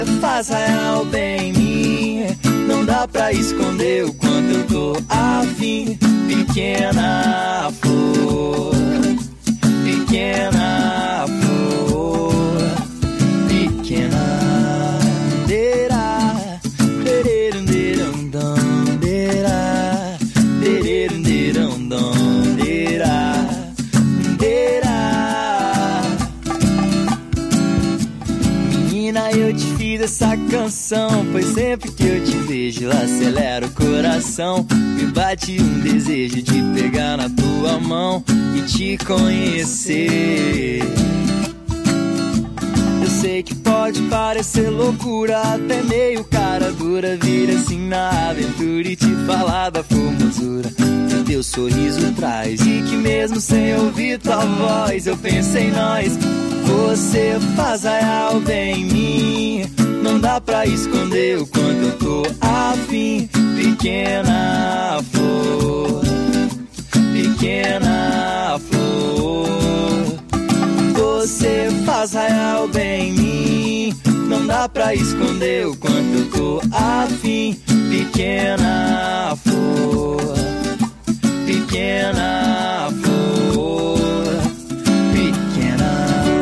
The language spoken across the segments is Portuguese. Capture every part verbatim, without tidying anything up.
faz real bem em mim. Não dá pra esconder o quanto eu tô afim. Pequena flor, pequena flor, pequena deira, dereiro, deirão, dão, deira, dereiro, deirão, dão, deira, deira. Menina, eu te fiz essa canção, pois sempre que eu te vejo, acelera o coração. Me bate um desejo de pegar na tua mão e te conhecer. Eu sei que pode parecer loucura, até meio cara dura, vir assim na aventura e te falar da formosura que teu sorriso traz. E que mesmo sem ouvir tua voz, eu penso em nós. Você faz real bem em mim. Não dá pra esconder o quanto eu tô afim. Pequena flor, pequena flor, você faz real bem em mim. Não dá pra esconder o quanto eu tô afim. Pequena flor, pequena flor, pequena.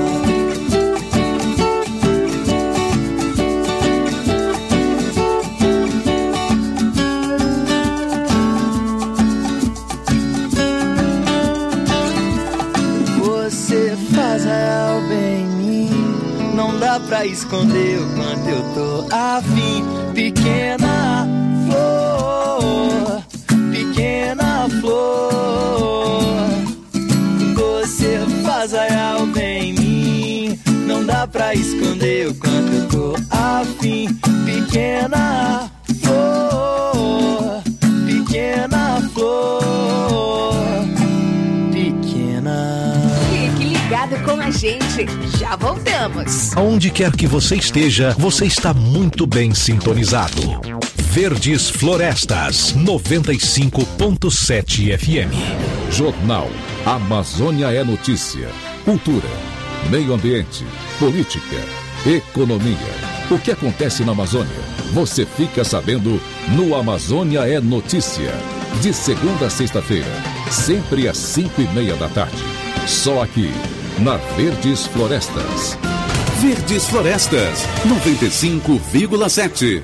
Você faz real bem em mim. Não dá pra esconder o quanto eu tô afim. Pequena flor, pequena flor, você faz real bem em mim. Não dá pra esconder o quanto eu tô afim. Pequena flor, pequena flor, pequena. Fique ligado com a gente, já voltamos. Aonde quer que você esteja, você está muito bem sintonizado. Verdes Florestas, noventa e cinco ponto sete F M. Jornal Amazônia é Notícia. Cultura, meio ambiente, política, economia. O que acontece na Amazônia, você fica sabendo no Amazônia é Notícia. De segunda a sexta-feira, sempre às cinco e meia da tarde. Só aqui, na Verdes Florestas. Verdes Florestas, noventa e cinco vírgula sete.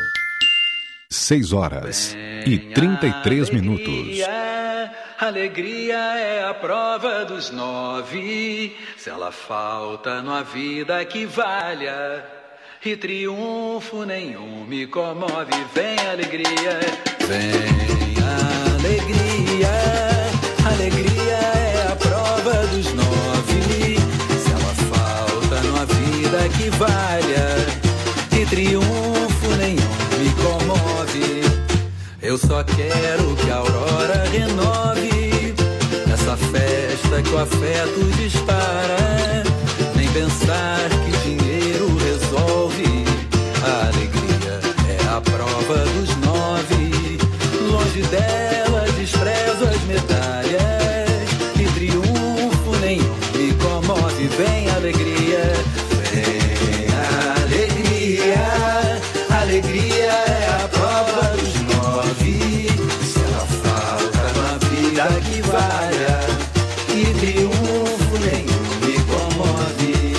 seis horas e trinta e três minutos. Alegria é a prova dos nove. Se ela falta, não há vida que valha. E triunfo nenhum me comove. Vem alegria, vem alegria. Alegria é a prova dos nove. Se ela falta, não há vida que valha. E triunfo nenhum me comove. Eu só quero que a aurora renove essa festa que o afeto dispara. Nem pensar que dinheiro resolve. A alegria é a prova dos nove. Longe dela desprezo as medalhas. E triunfo nenhum me comove. Vem alegria, vem alegria. Alegria é a prova dos nove. Se ela falta, não há vida que valha. E triunfo nenhum me comove.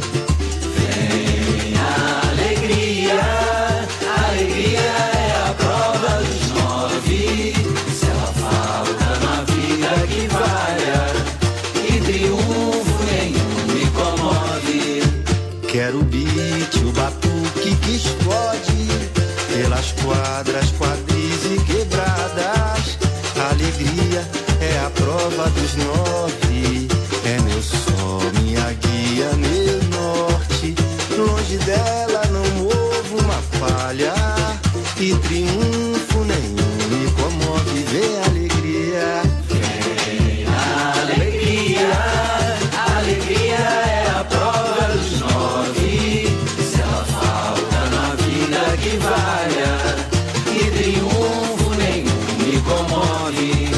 Vem alegria. Alegria é a prova dos nove. Se ela falta, não há vida que valha. E triunfo nenhum me comove. Quero o beat, o batuque que explode pelas quadras, quadris e quebradas. A alegria é a prova dos nove. É meu sol, minha guia, meu norte. Longe dela não movo uma palha. E triunfo nenhum me comove. Vem alegria, vem alegria. Alegria é a prova dos nove. Se ela falta, não há vida que valha. E triunfo nenhum me comove.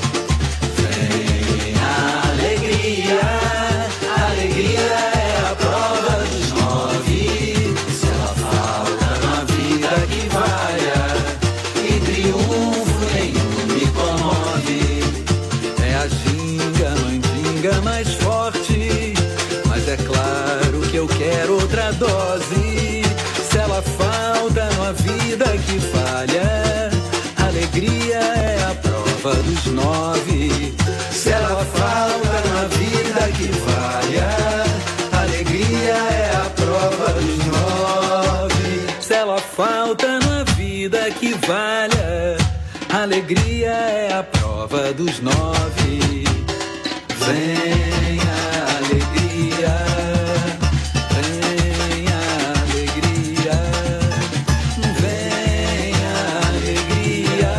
Vem alegria. Alegria é a prova dos nove. Se ela falta, que falha. Alegria é a prova dos nove. Se ela falta na vida que valha, alegria é a prova dos nove. Se ela falta na vida que valha, alegria é a prova dos nove. Vem a alegria, vem a alegria, vem a alegria.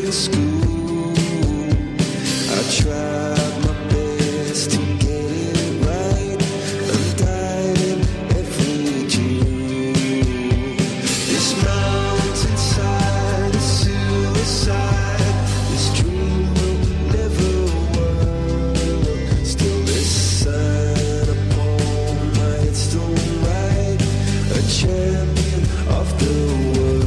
in school. I tried my best to get it right, and died in every June. This mountainside is suicide. This dream will never work. Still this sign upon my headstone right, a champion of the world.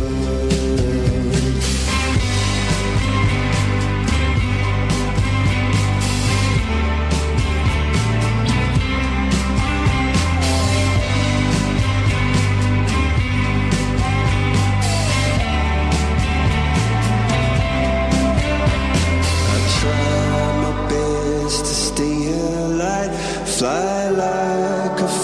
Fly like a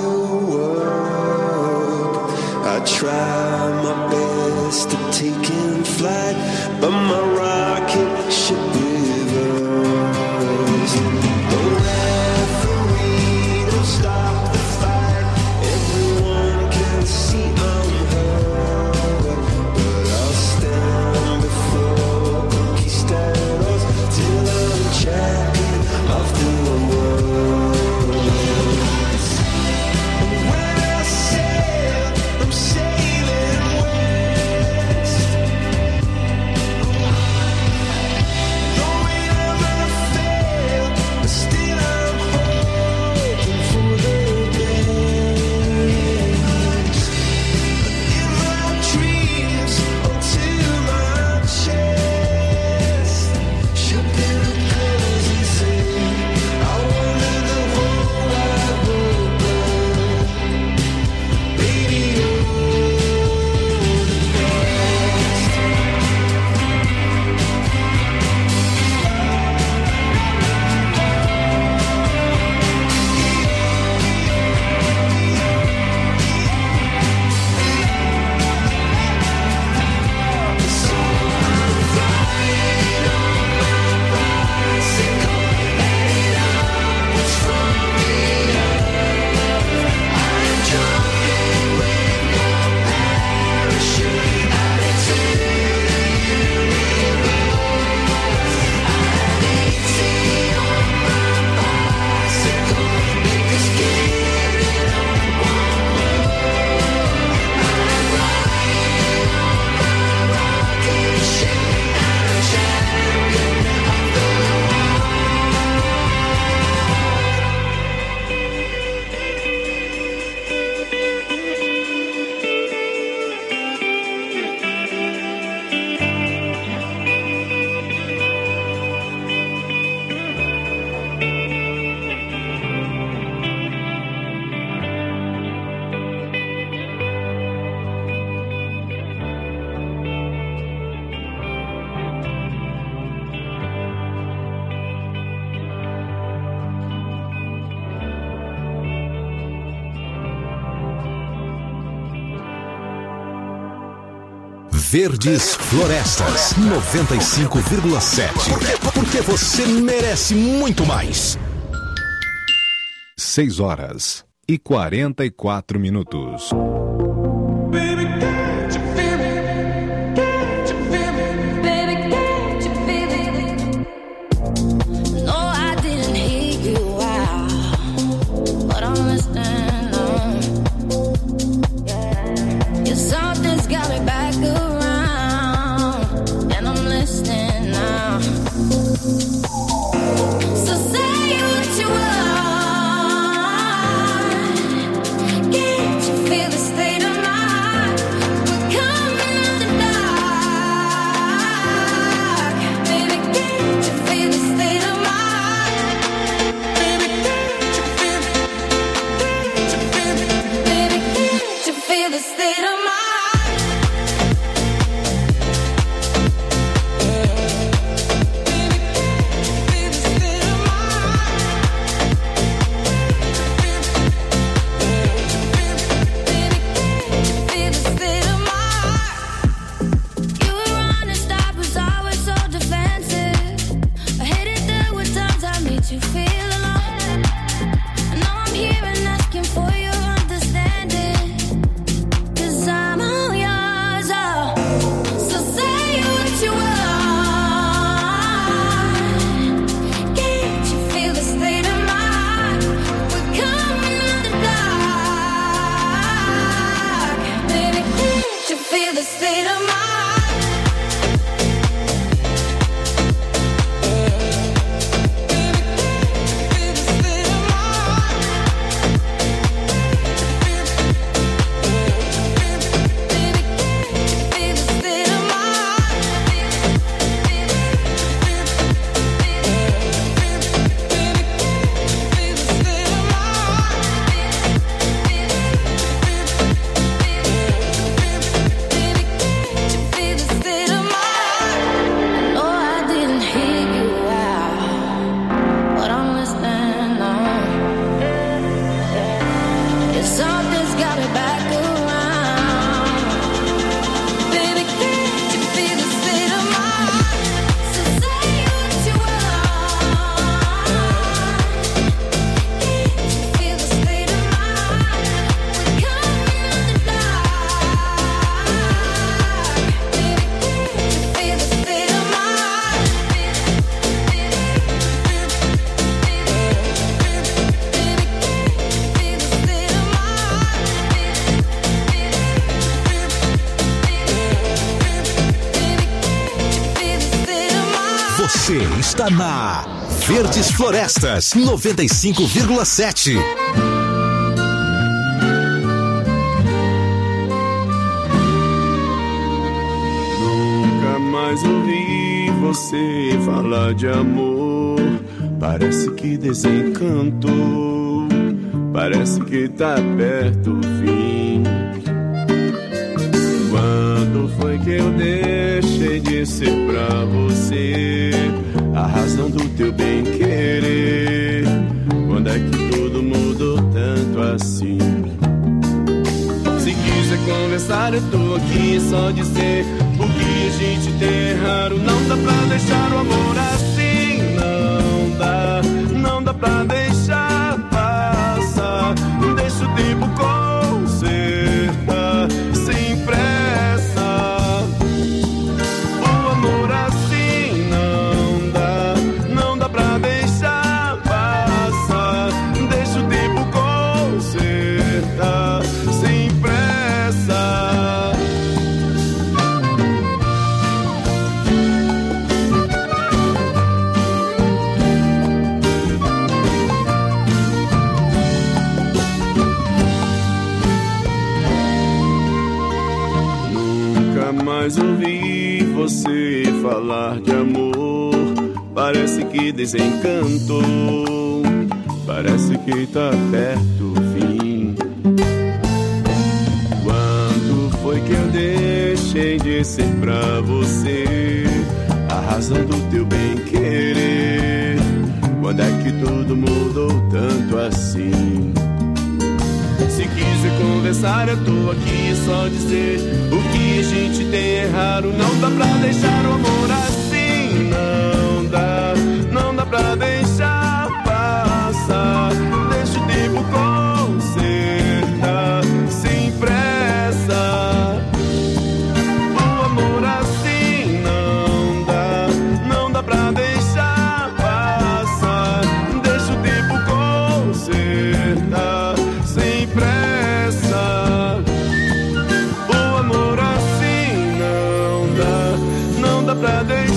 firework. I try my best to take in flight, but my rocket ship reversed. The referee don't stop the fight. Everyone can see I'm hurt, but I'll stand before conquistadors till I'm champion of the world. Verdes Florestas noventa e cinco vírgula sete. Porque você merece muito mais. seis horas e quarenta e quatro minutos. Você está na Verdes Florestas noventa e cinco vírgula sete. Nunca mais ouvi você falar de amor. Parece que desencantou. Parece que tá perto o fim. Quando foi que eu deixei de ser pra você a razão do teu bem-querer? Quando é que tudo mudou tanto assim? Se quiser conversar, eu tô aqui só dizer o que a gente tem raro. Não dá pra deixar o amor assim. Não dá, não dá pra deixar passar. Deixa o tempo consertar sem pressa. O amor assim não dá, não dá pra deixar passar. Deixa o tempo consertar sem pressa. Mas ouvi você falar de amor. Parece que desencantou. Parece que tá perto o fim. Quando foi que eu deixei de ser pra você a razão do teu bem-querer? Quando é que tudo mudou tanto assim? Se quiser conversar, eu tô aqui só dizer o que a gente tem é raro. Não dá pra deixar o amor assim. Não dá, não dá pra deixar passar. Deixa o tempo consertar sem pressa. O amor assim não dá, não dá pra deixar passar. Deixa o tempo consertar sem pressa. O amor assim não dá, não dá pra deixar.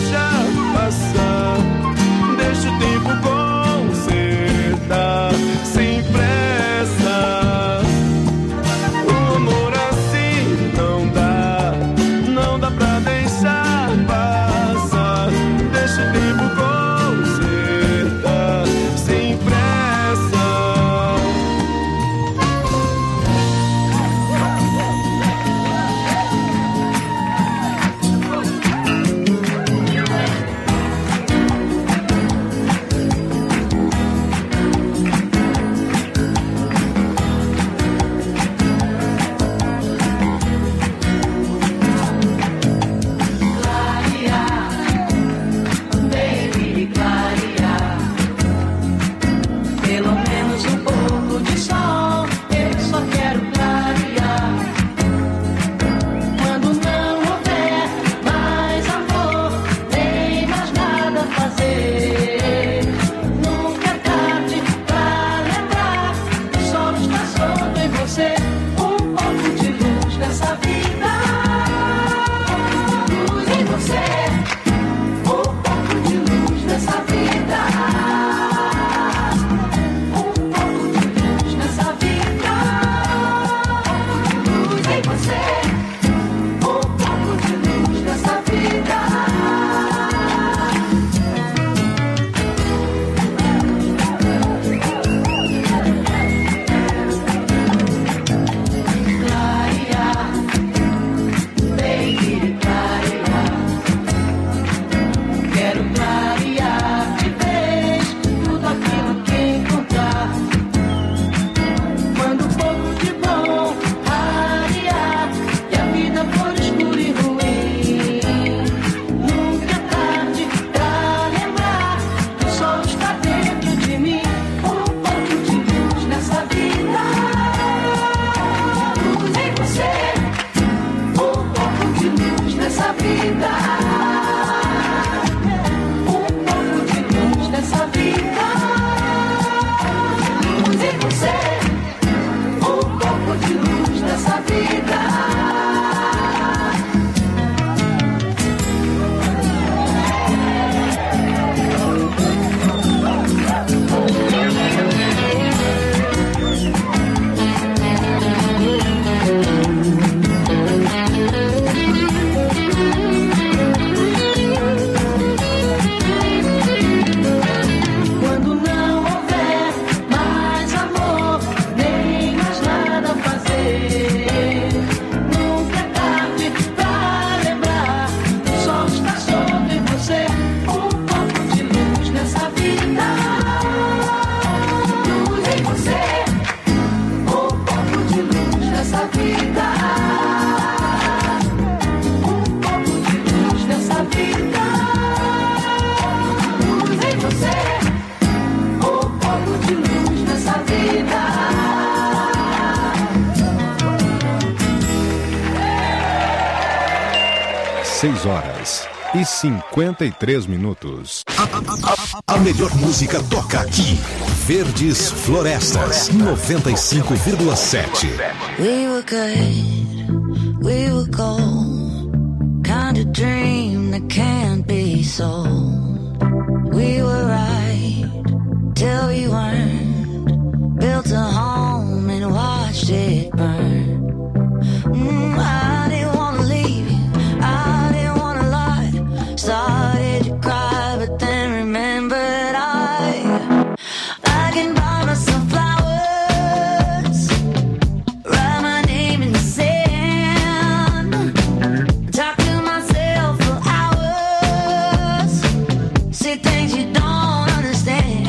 dezesseis horas e cinquenta e três minutos. A, a, a, a melhor música toca aqui. Verdes Florestas, noventa e cinco vírgula sete. We were good, we were gold, kind of dream that can't be sold. We were right till we weren't, built a home and watched it burn. Mm, I didn't wanna leave you, I didn't wanna lie. Started to cry, but then remembered I I can buy myself flowers, write my name in the sand, talk to myself for hours, say things you don't understand.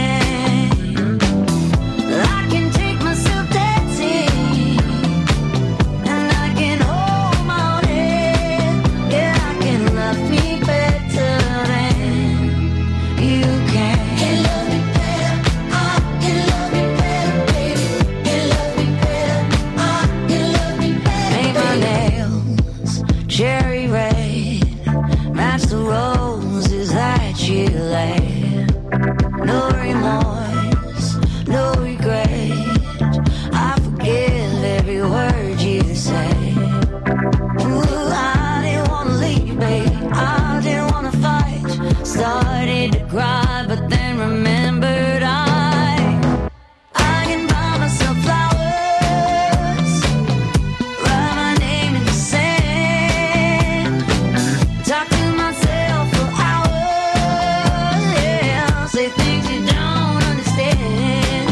I can take myself dancing, and I can hold my own head. Yeah, I can love me better than you can. Can love me better, I can love me better, baby. Can love me better, I can love me better. Paint my nails cherry red, match the roses that you laid. No remorse, no regret. I forgive every word you say. Ooh, I didn't wanna leave, babe. I didn't wanna fight. Started to cry, but then remembered I I can buy myself flowers, write my name in the sand, talk to myself for hours. Yeah, say things you don't understand.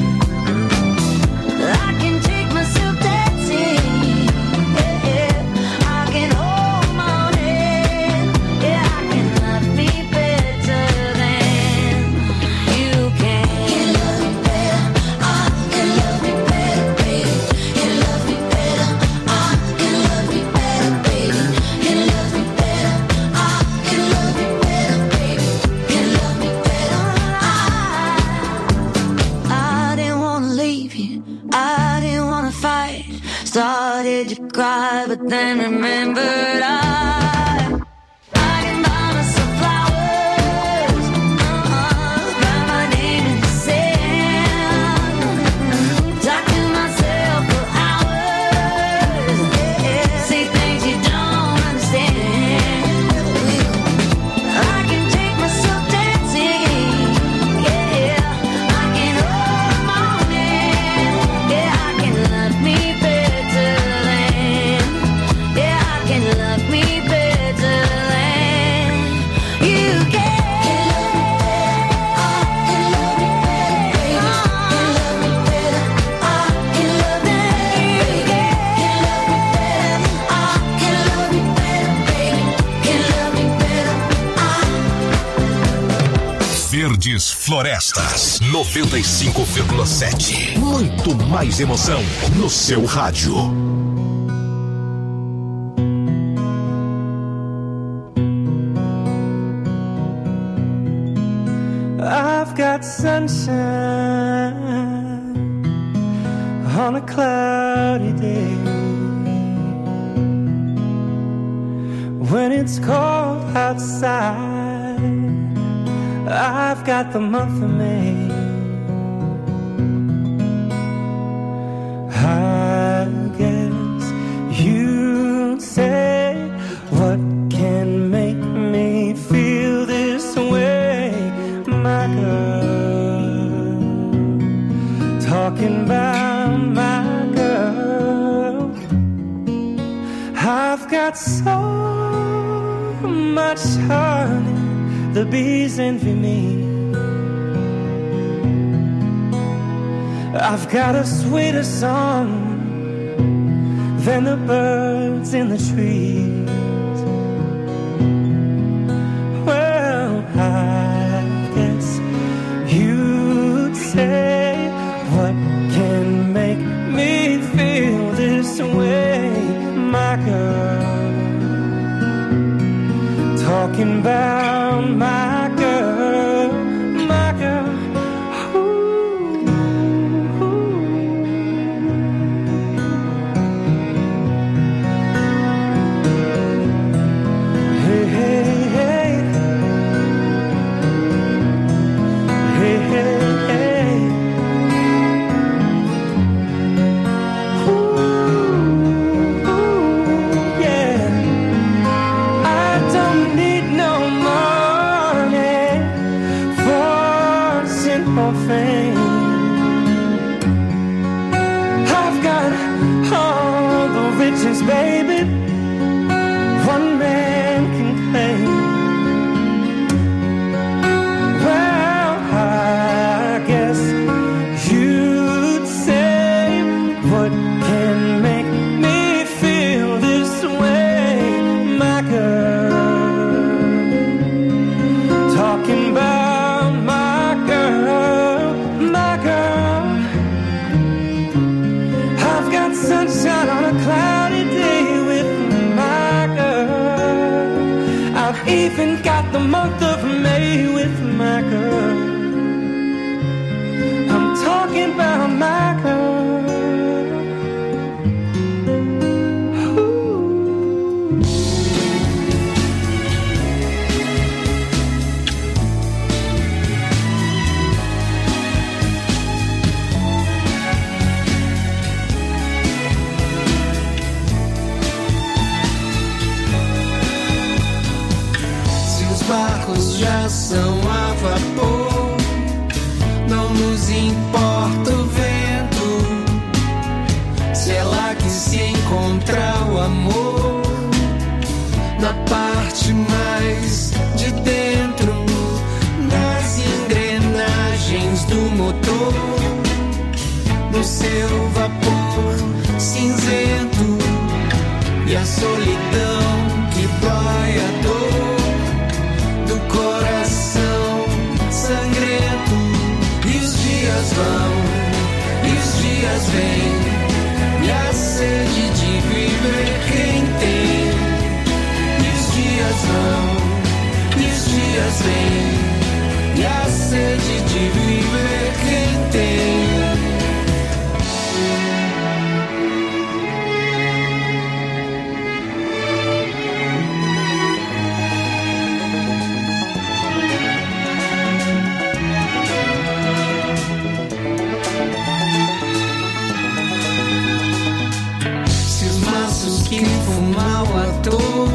I can take myself dancing. Yeah, yeah. I can hold my own head. Yeah, I can love me better than you can. Can love me better, I can love me better, baby. Can love me better, I can love me better, baby. Can love me better, I can love me better, baby. Can love me better, I I didn't wanna leave you, I didn't wanna fight. Started to cry, but then remembered I I can buy myself flowers, uh-uh, write my name in the sand, talk to myself for hours. Yeah, say things you don't understand. I can take myself dancing. Yeah, I can hold my own hand. Yeah, I can love me better than. Yeah, I can love me better than you can. I can love me better, baby. Can love me better, I can love me better, baby. Can love me better, I can love me better, baby. Can love me better, I. Verdes Florestas, noventa e cinco vírgula sete. Muito mais emoção no seu rádio. I've got sunshine on a cloudy day. When it's cold outside, I've got the month of May. I guess you'd say, what can make me feel this way, my girl? Talking about my girl. I've got so much honey, the bees envy me. I've got a sweeter song than the birds in the trees. Well, I guess you'd say, what can make me feel this way, my girl? Talking about my girl, my girl. Ooh, ooh. coração a vapor. Não nos importa o vento, se é lá que se encontra o amor. Na parte mais de dentro das engrenagens do motor, no seu vapor cinzento e a solidão que dói a dor do coração sangrento. E os dias vão, e os dias vêm, e a sede de viver quem tem. E os dias vão, e os dias vêm, e a sede de viver quem tem. Que fumam à toa,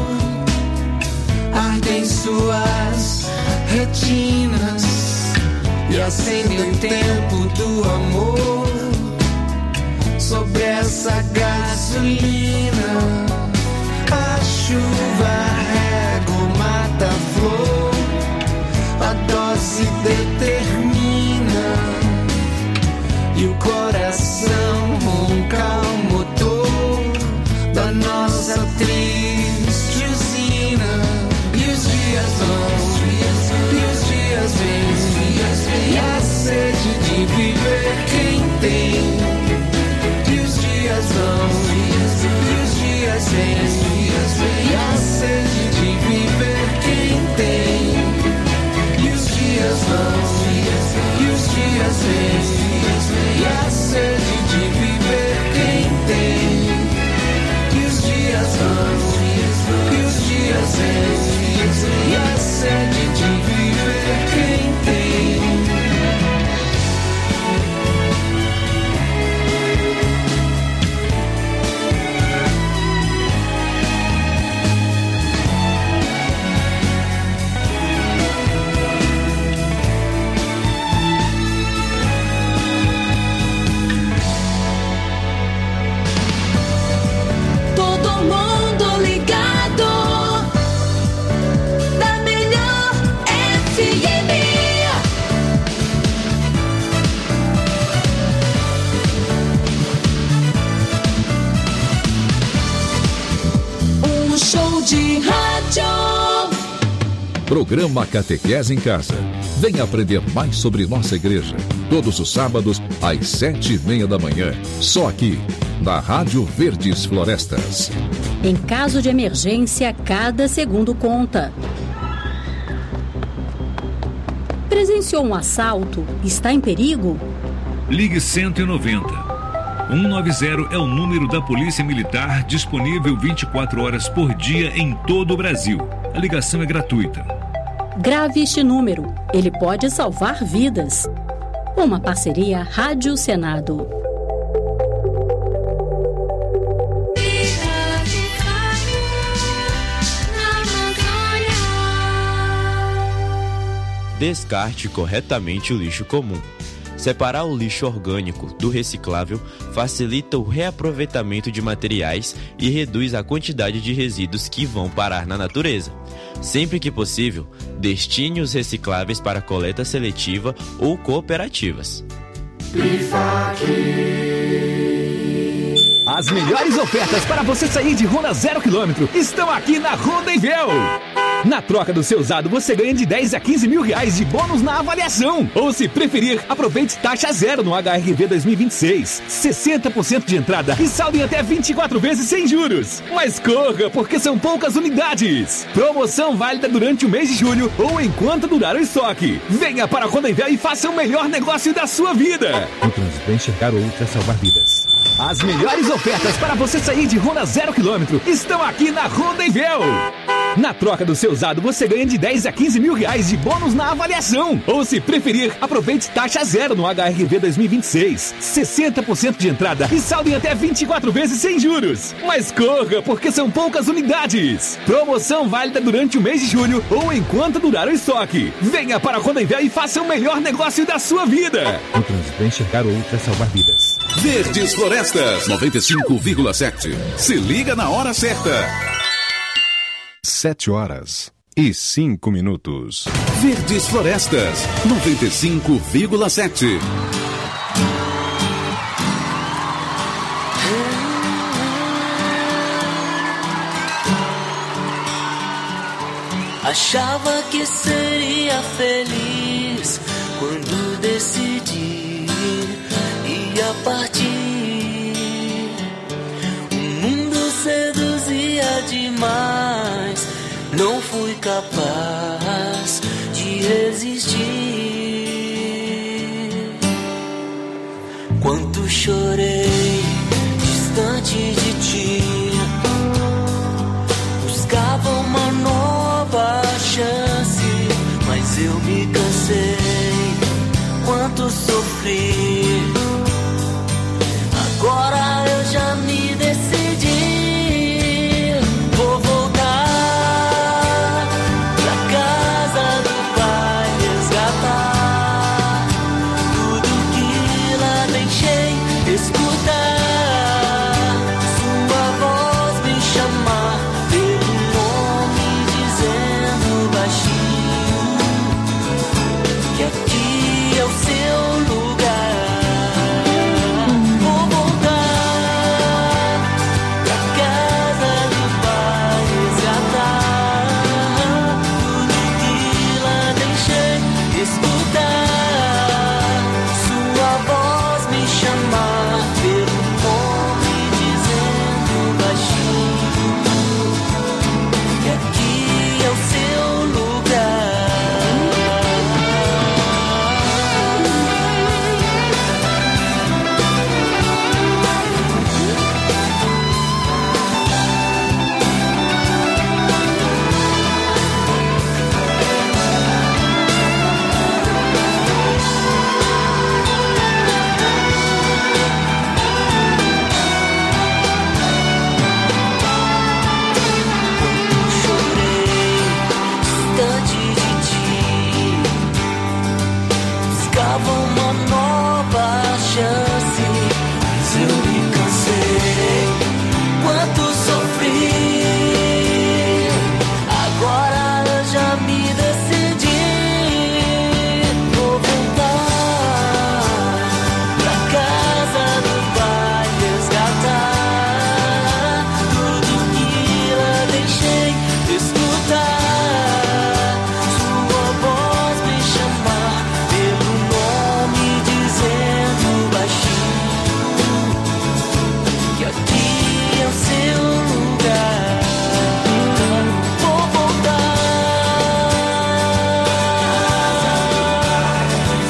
ardem suas retinas e acendem o tempo do amor sobre essa gasolina. A chuva rega o mata-flor, a dose determina e o coração ronca o motor da nossa triste usina. E os dias vão, e os dias vêm, e a sede de viver quem tem. E os dias vão, e os dias vêm, e a sede de viver quem tem. E os dias vão, e os dias vêm, e a sede de viver quem tem. E os dias vão, e os dias vêm, e a sede de viver quem tem. De rádio. Programa Catequese em Casa. Venha aprender mais sobre nossa igreja. Todos os sábados, às sete e meia da manhã. Só aqui, na Rádio Verdes Florestas. Em caso de emergência, cada segundo conta. Presenciou um assalto? Está em perigo? Ligue cento e noventa. cento e noventa é o número da Polícia Militar, disponível vinte e quatro horas por dia em todo o Brasil. A ligação é gratuita. Grave este número, ele pode salvar vidas. Uma parceria Rádio Senado. Descarte corretamente o lixo comum. Separar o lixo orgânico do reciclável facilita o reaproveitamento de materiais e reduz a quantidade de resíduos que vão parar na natureza. Sempre que possível, destine os recicláveis para coleta seletiva ou cooperativas. As melhores ofertas para você sair de Honda zero quilômetro estão aqui na Honda Invel. Na troca do seu usado, você ganha de dez a quinze mil reais de bônus na avaliação. Ou, se preferir, aproveite taxa zero no H R V dois mil e vinte e seis. sessenta por cento de entrada e saldo em até vinte e quatro vezes sem juros. Mas corra, porque são poucas unidades. Promoção válida durante o mês de julho ou enquanto durar o estoque. Venha para a Honda Invel e faça o melhor negócio da sua vida. No trânsito, enxergar ou ultra salvar vidas. As melhores ofertas para você sair de Honda zero quilômetro estão aqui na Honda Invel. Na troca do seu usado, você ganha de dez a quinze mil reais de bônus na avaliação. Ou, se preferir, aproveite taxa zero no H R V dois mil e vinte e seis. sessenta por cento de entrada e saldo em até vinte e quatro vezes sem juros. Mas corra, porque são poucas unidades. Promoção válida durante o mês de julho ou enquanto durar o estoque. Venha para a Rodenvel e faça o melhor negócio da sua vida. O trânsito é enxergar o outro é salvar vidas. Verdes Florestas noventa e cinco vírgula sete. Se liga na hora certa. Sete horas e cinco minutos. Verdes Florestas noventa e cinco vírgula sete. Achava que seria feliz quando decidi ia partir. O mundo seduzia demais, não fui capaz de resistir. Quanto chorei distante de ti, buscava uma nova chance, mas eu me cansei. Quanto sofri, agora eu já me decidi. Vou voltar pra casa do pai, resgatar tudo que lá deixei, escutar sua voz me chamar pelo nome, dizendo baixinho que aqui é o seu lugar. Vou voltar pra casa do pai, resgatar tudo que lá deixei, escutar sua voz me chamar pelo nome, dizendo baixinho que aqui é o seu lugar. Distante de ti, buscava uma nova chance, mas eu me cansei. Quanto sofri, agora eu já me decidi. Vou voltar pra casa do pai, resgatar tudo que lá deixei, escutar sua voz me chamar pelo nome, dizendo baixinho que aqui é o seu lugar. Vou voltar,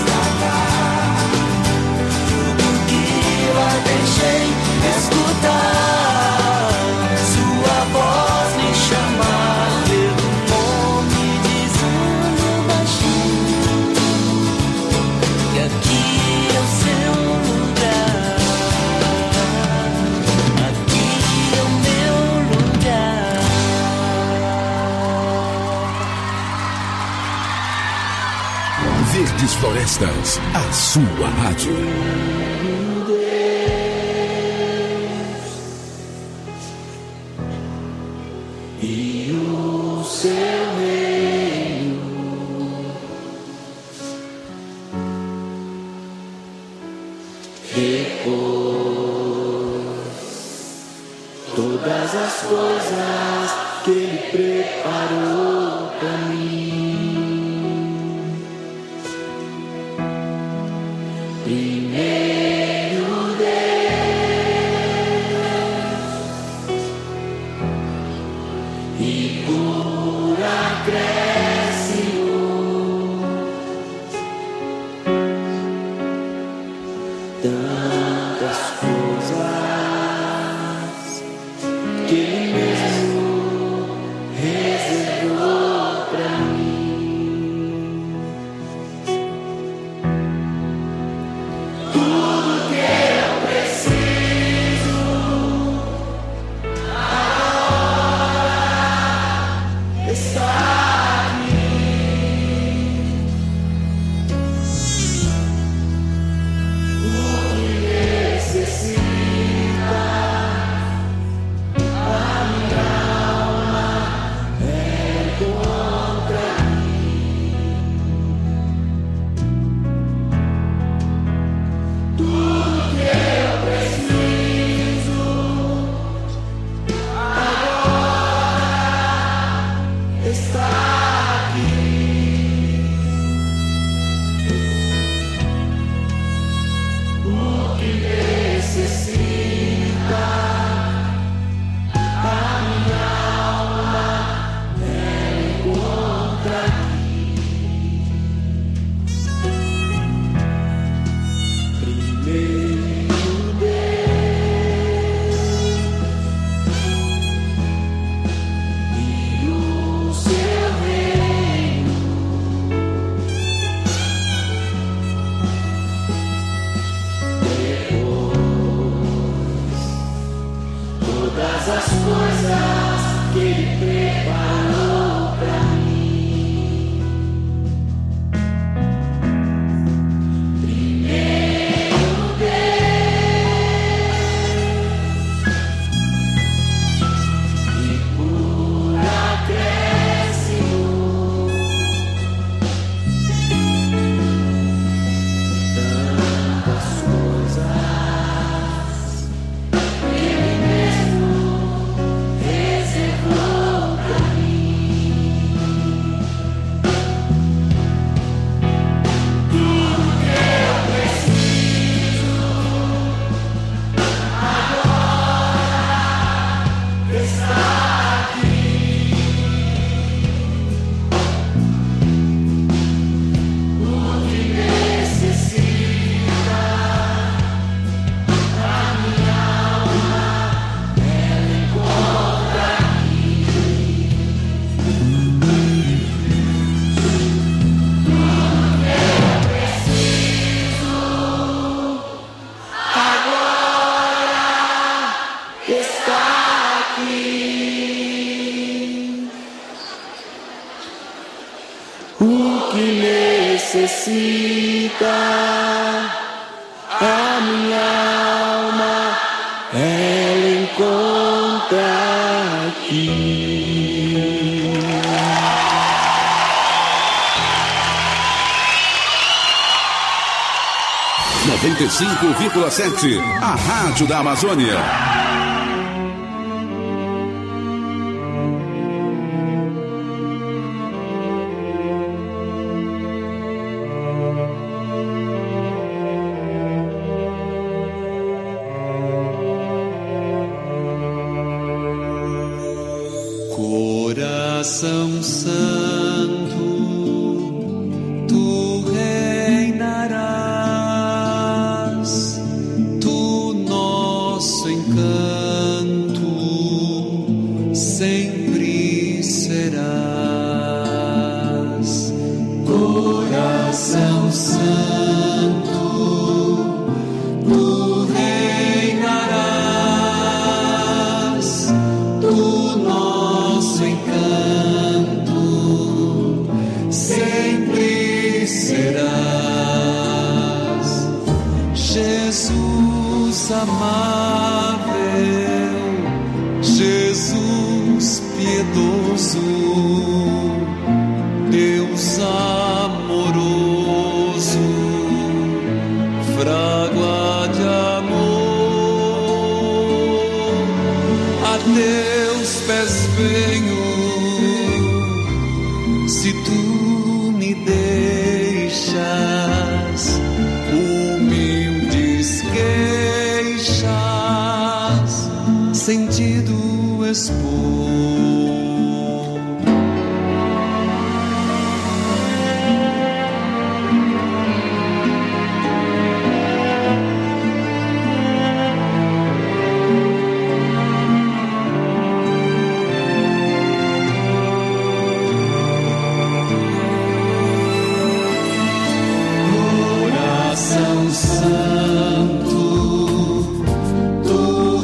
tudo que lá deixei, escutar sua voz me chamar pelo nome, dizendo baixinho que aqui é o seu lugar. Aqui é o meu lugar. Verdes Florestas, a sua rádio. E o seu reino repôs todas as coisas que ele preparou pra mim. Primeiro Deus e por acréscimo tantas coisas que ele mesmo reservou. necessita, a minha alma ela encontra aqui. noventa e cinco vírgula sete, a Rádio da Amazônia. Coração Santo, tu reinarás, tu nosso encanto sempre serás. Coração Santo, tu reinarás, tu nosso encanto sempre serás. Jesus amável, Jesus piedoso, Deus amoroso, frágua de amor, a teus pés venho, se tu me deixas humildes queixas, sentido expor. Coração Santo, tu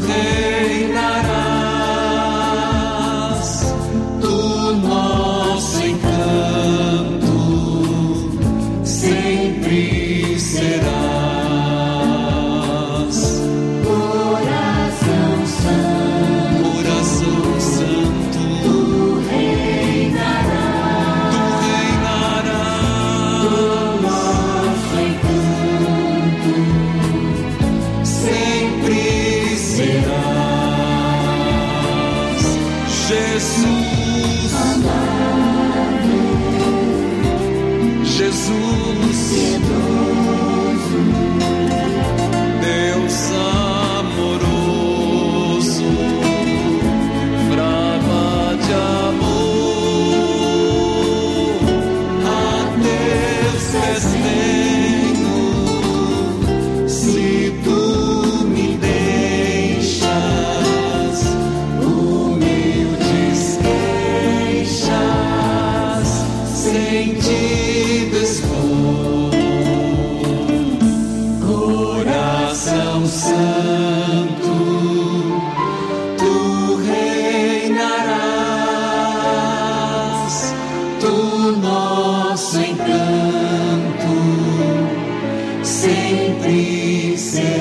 reinarás, tu nosso encanto sempre serás. Coração Santo, coração Santo, tu reinarás, tu reinarás, tu nosso encanto sempre serás. Jesus amável, Jesus piedoso, Deus amoroso, frágua de amor, a teus pés venho, se tu me deixas humildes queixas, sentido expor. Coração Santo, tu reinarás, tu nosso encanto sempre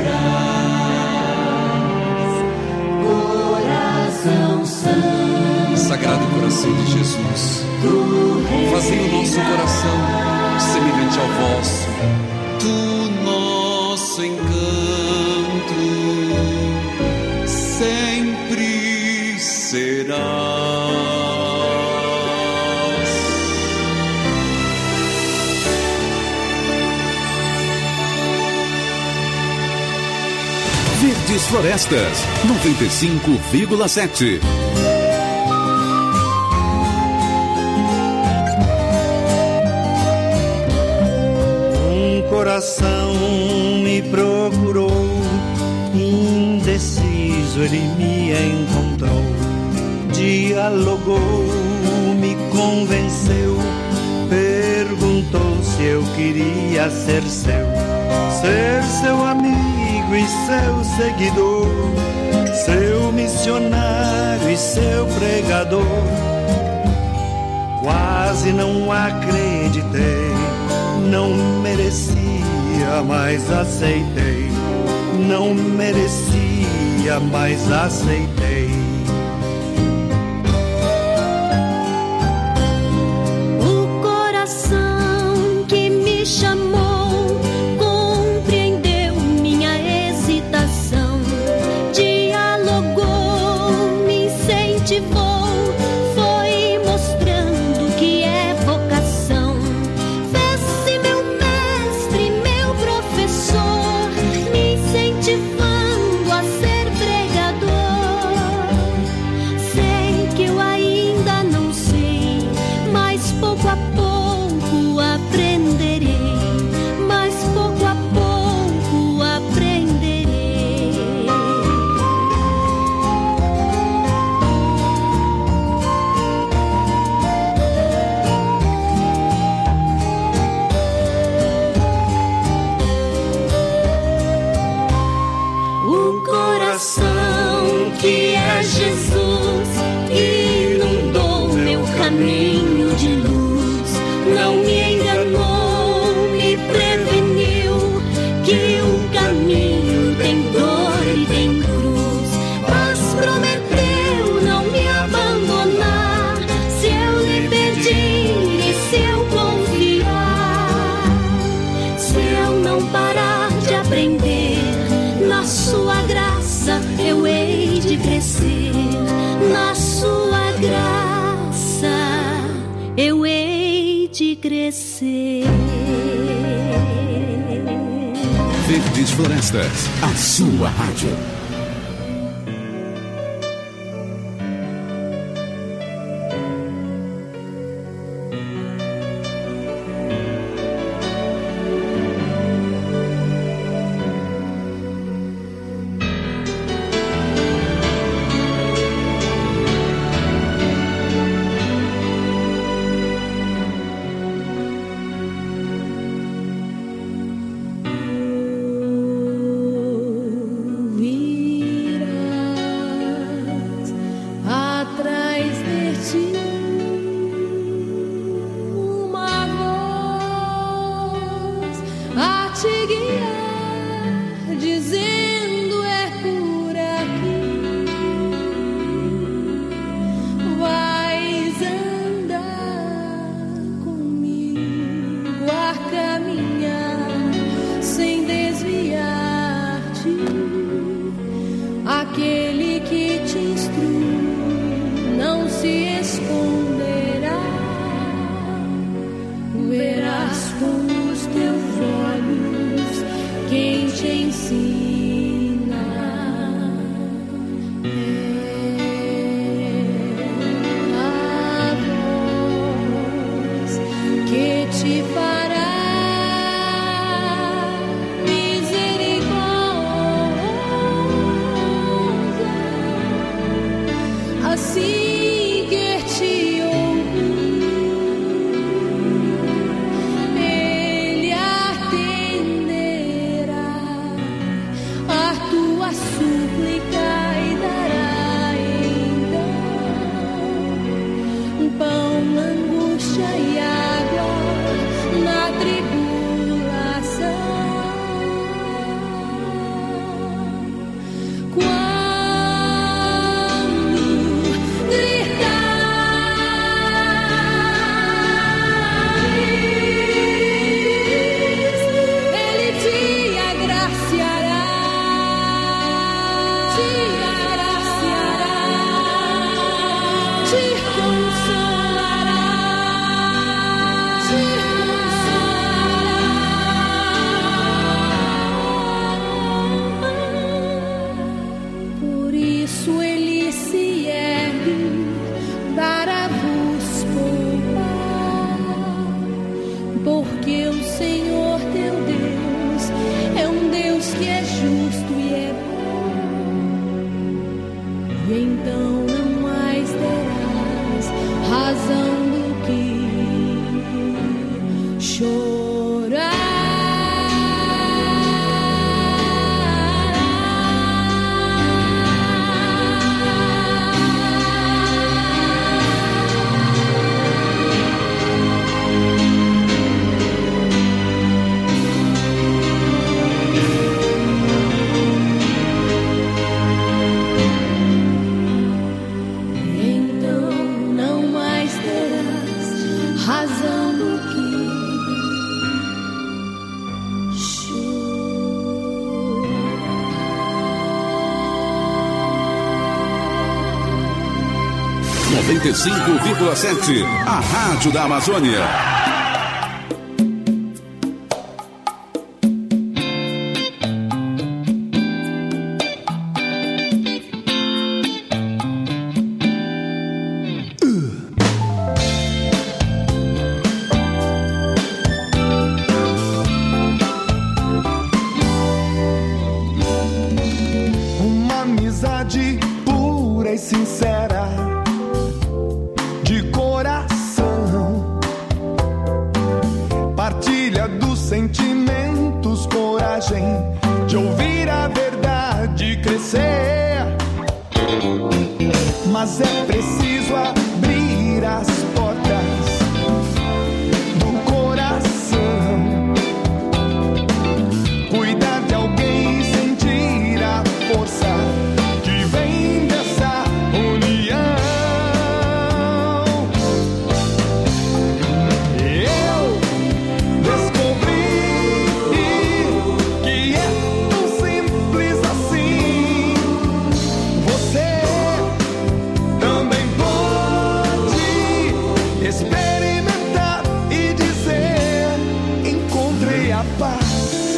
serás. Coração Santo, Sagrado Coração de Jesus, fazei o nosso coração semelhante ao vosso, tu nosso encanto sempre serás. Verdes Florestas, noventa e cinco vírgula sete. Um coração me procurou, indeciso ele me encontrou, dialogou, me convenceu, perguntou se eu queria ser seu, ser seu amigo e seu seguidor, seu missionário e seu pregador. Quase não acreditei Não merecia, mas aceitei. Não merecia, mas aceitei. O coração que me chamou compreendeu minha hesitação, dialogou, me incentivou, foi mostrando que é vocação. Fez-se meu mestre, meu professor, me incentivando a ser pregador. Sei que eu ainda não sei, mas pouco a pouco aprenderei, mas pouco a pouco aprenderei. O coração que é Jesus inundou meu caminho de luz, não me enganou, me preveniu que o caminho tem dor e tem cruz, mas prometeu não me abandonar se eu lhe pedir e se eu confiar, se eu não parar de aprender. Na sua graça eu hei de crescer, na sua graça eu hei de crescer. Verdes Florestas, a sua rádio. Atrás de ti uma voz a te guiar, dizendo é por aqui. Vais andar comigo a caminhar sem desviar-te. Aquele que te instrui não se esconderá, verás com os teus olhos quem te ensina. É a voz que te fará misericórdia. Assim que te ouvir, Ele atenderá noventa e cinco vírgula sete, a Rádio da Amazônia. Uma amizade pura e sincera, de coração, partilha dos sentimentos, coragem de ouvir a verdade crescer. Mas é preciso abrir as portas do coração, cuidar de alguém, sentir a força que vem dessa união. Eu descobri que é tão simples assim. Você também pode experimentar e dizer: encontrei a paz.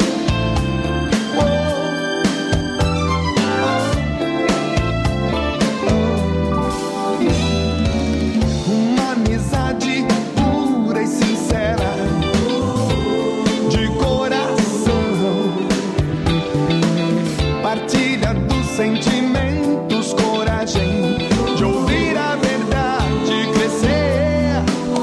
Uma amizade pura e sincera, de coração, partilha dos sentimentos, coragem de ouvir a verdade crescer.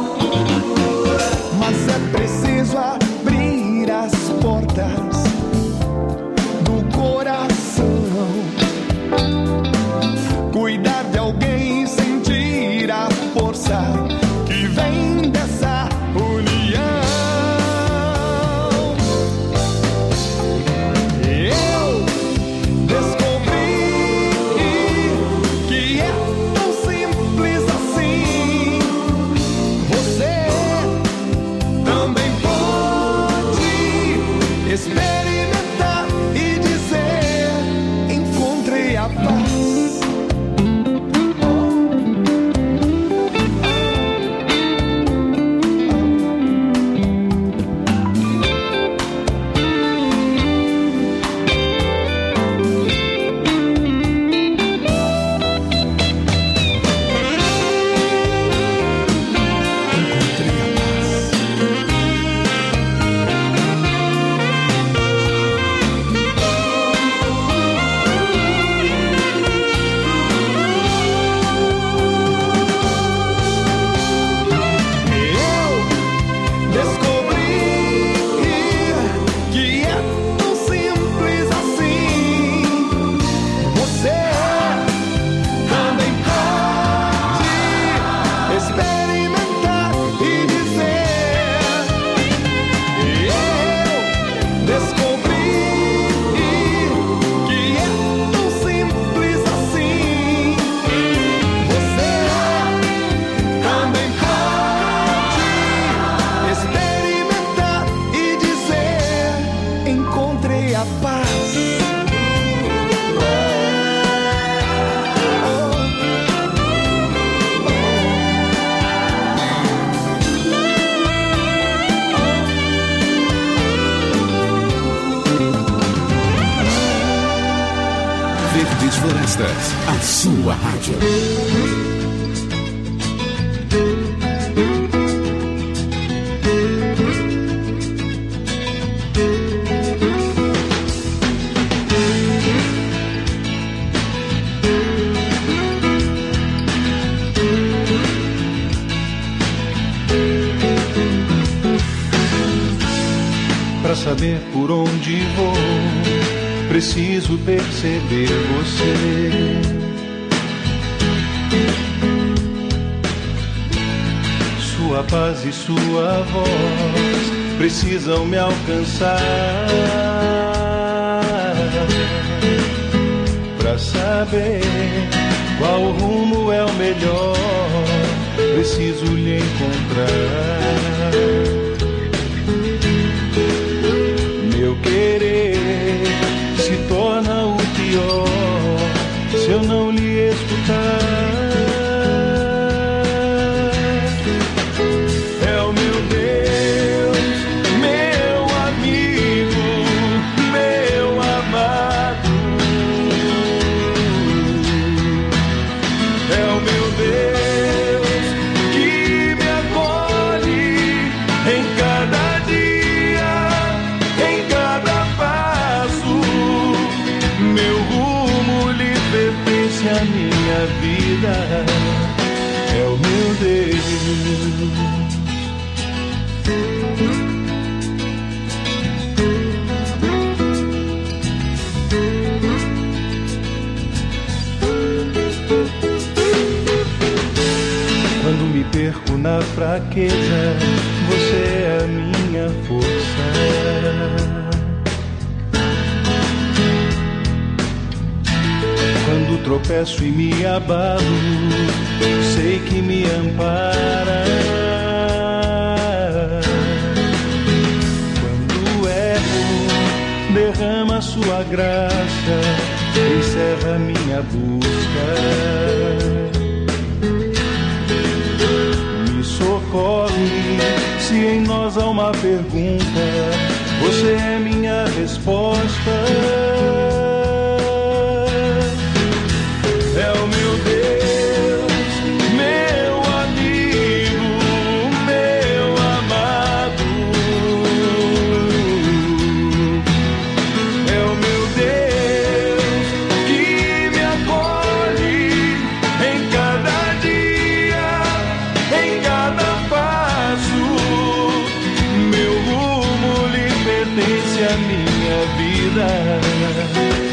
Mas é preciso abrir as portas do coração, cuidar de alguém, sentir a força que vem dessa união. Eu descobri que é tão simples assim. Você também pode experimentar e dizer: encontrei a paz. Verdes Florestas, a sua rádio. Pra saber por onde vou, preciso perceber você. Sua paz e sua voz precisam me alcançar. Pra saber qual rumo é o melhor, preciso lhe encontrar. Meu querer se torna o pior se eu não lhe escutar. vida é o meu Deus. Quando me perco na fraqueza, você é a minha força. Quando tropeço e me abalo, sei que me ampara. Quando erro, derrama sua graça, encerra minha busca. Me socorre se em nós há uma pergunta, você é minha resposta. É o meu Deus, meu amigo, meu amado. É o meu Deus que me acolhe em cada dia, em cada passo. Meu rumo lhe pertence, a minha vida